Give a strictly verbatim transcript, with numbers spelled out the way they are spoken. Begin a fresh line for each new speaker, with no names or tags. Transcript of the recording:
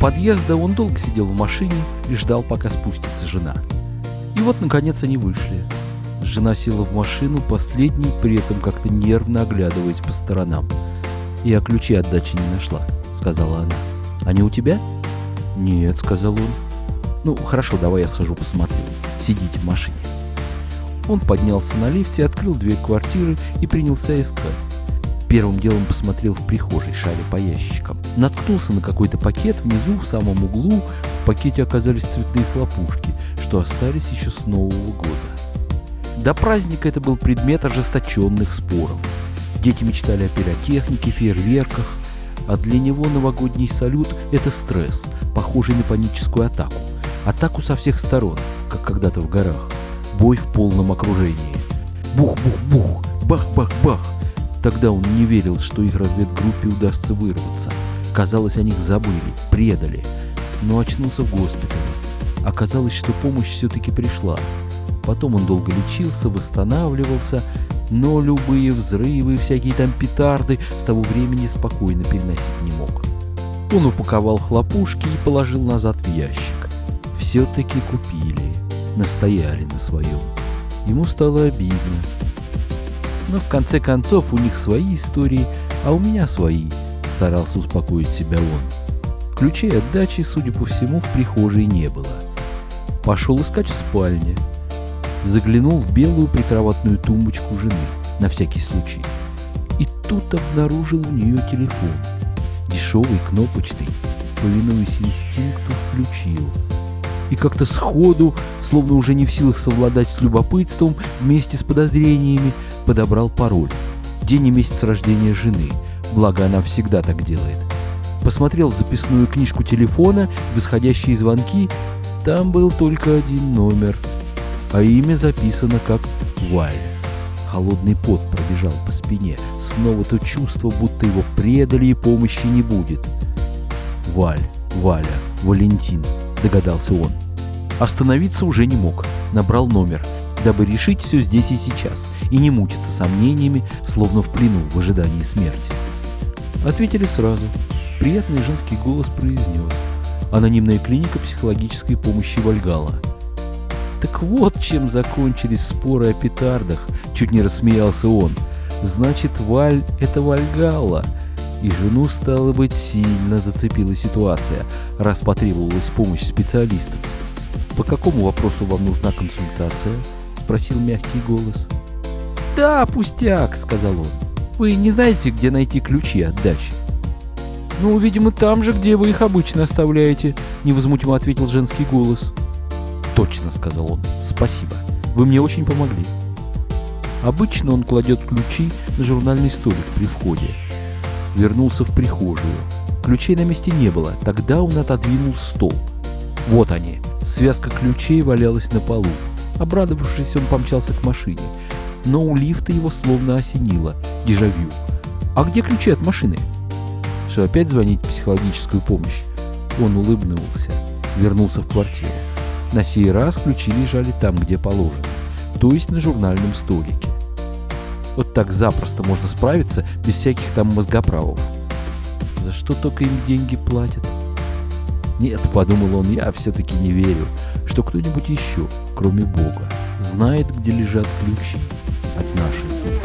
подъезда он долго сидел в машине и ждал, пока спустится жена. И вот, наконец, они вышли. Жена села в машину последней, при этом как-то нервно оглядываясь по сторонам. «Я ключи от дачи не нашла», — сказала она. «Они у тебя?» «Нет», — сказал он. «Ну, хорошо, давай я схожу посмотрю. Сидите в машине». Он поднялся на лифте, открыл дверь квартиры и принялся искать. Первым делом посмотрел в прихожей, шаря по ящикам. Наткнулся на какой-то пакет внизу, в самом углу. В пакете оказались цветные хлопушки, что остались еще с Нового года. До праздника это был предмет ожесточенных споров. Дети мечтали о пиротехнике, фейерверках, а для него новогодний салют – это стресс, похожий на паническую атаку. Атаку со всех сторон, как когда-то в горах. Бой в полном окружении. Бух-бух-бух, бах-бах-бах. Тогда он не верил, что их разведгруппе удастся вырваться. Казалось, о них забыли, предали. Но очнулся в госпитале. Оказалось, что помощь все-таки пришла. Потом он долго лечился, восстанавливался, но любые взрывы, всякие там петарды с того времени спокойно переносить не мог. Он упаковал хлопушки и положил назад в ящик. Все-таки купили, настояли на своем. Ему стало обидно. Но в конце концов у них свои истории, а у меня свои, старался успокоить себя он. Ключей от дачи, судя по всему, в прихожей не было. Пошел искать в спальне. Заглянул в белую прикроватную тумбочку жены, на всякий случай. И тут обнаружил у нее телефон. Дешевый, кнопочный, повинуясь инстинкту, включил. И как-то сходу, словно уже не в силах совладать с любопытством, вместе с подозрениями, подобрал пароль. День и месяц рождения жены, благо она всегда так делает. Посмотрел в записную книжку телефона, в исходящие звонки. Там был только один номер, а имя записано как Валь. Холодный пот пробежал по спине. Снова то чувство, будто его предали и помощи не будет. Валь, Валя, Валентин, догадался он. Остановиться уже не мог. Набрал номер, дабы решить все здесь и сейчас и не мучиться сомнениями, словно в плену в ожидании смерти. Ответили сразу. Приятный женский голос произнес: «Анонимная клиника психологической помощи Вальгалла». Так вот чем закончились споры о петардах, чуть не рассмеялся он. Значит, Валь — это Вальгалла. И жену, стало быть, сильно зацепила ситуация, раз потребовалась помощь специалистов. «По какому вопросу вам нужна консультация?» — спросил мягкий голос. «Да, пустяк», — сказал он. «Вы не знаете, где найти ключи от дачи?» «Ну, видимо, там же, где вы их обычно оставляете», — невозмутимо ответил женский голос. «Точно», — сказал он. «Спасибо. Вы мне очень помогли». Обычно он кладет ключи на журнальный столик при входе. Вернулся в прихожую. Ключей на месте не было. Тогда он отодвинул стол. Вот они. Связка ключей валялась на полу. Обрадовавшись, он помчался к машине. Но у лифта его словно осенило. Дежавю. «А где ключи от машины?» Что, опять звонить в психологическую помощь? Он улыбнулся. Вернулся в квартиру. На сей раз ключи лежали там, где положено. То есть на журнальном столике. Вот так запросто можно справиться без всяких там мозгоправов. За что только им деньги платят? Нет, подумал он, я все-таки не верю, что кто-нибудь еще, кроме Бога, знает, где лежат ключи от нашей души.